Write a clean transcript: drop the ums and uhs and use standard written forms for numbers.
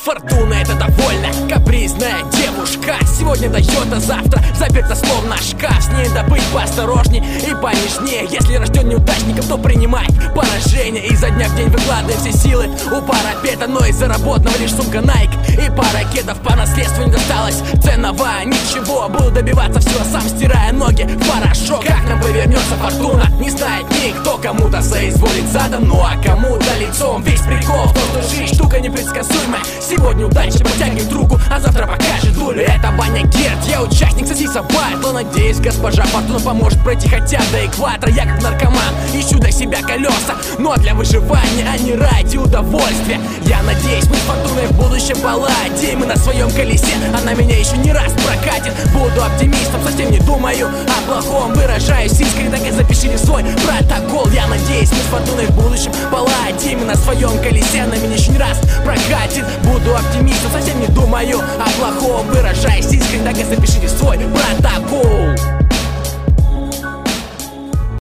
Фортуна — это довольно капризная девушка. Сегодня дает, а завтра заперта словно шкаф. С ней надо быть поосторожней и понежнее. Если рожден неудачником, то принимай поражение. Изо дня в день выкладывай все силы у парапета, но из заработанного лишь сумка Nike и пара кедов. По наследству не досталось ценного ничего. Буду добиваться всего сам, стирая ноги в порошок. Как нам повернется фортуна, не знает никто. Кому-то соизволит задом, ну а кому-то лицом. Весь прикол в том, что жизнь штука непредсказуемая. Сегодня удача протягивает руку, а завтра покажет дулю. Это Ваня Герд, я участник Сосиса Батла. Надеюсь, госпожа Фортуна поможет пройти хотя до экватора. Я как наркоман ищу до себя колеса, но для выживания, а не ради удовольствия. Я надеюсь, мы с Фортуной в будущем поладим. Мы на своем колесе, она меня еще не раз прокатит. Буду оптимистом, совсем не думаю о плохом. Выражаюсь искренне, так и запишите свой протокол. Я надеюсь, мы с Фортуной в будущем поладим. Мы на своем колесе, она меня еще не раз прокатит. Буду оптимистом, совсем не думаю о плохом. Выражаюсь искренне, так и запишите свой протокол.